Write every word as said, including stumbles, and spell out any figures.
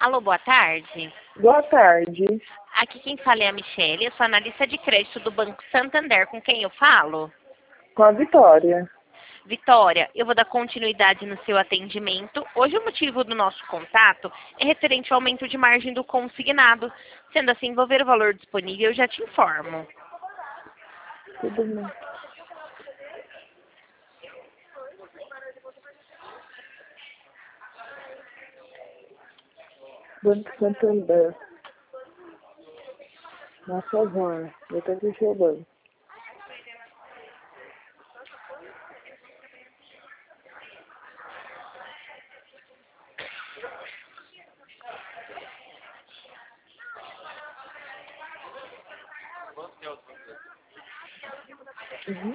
Alô, boa tarde. Boa tarde. Aqui quem fala é a Michelle, eu sou analista de crédito do Banco Santander. Com quem eu falo? Com a Vitória. Vitória, eu vou dar continuidade no seu atendimento. Hoje o motivo do nosso contato é referente ao aumento de margem do consignado. Sendo assim, vou ver o valor disponível e eu já te informo. Tudo bem. Banco Santander. Na favor. Eu tô aqui chegando. Uhum.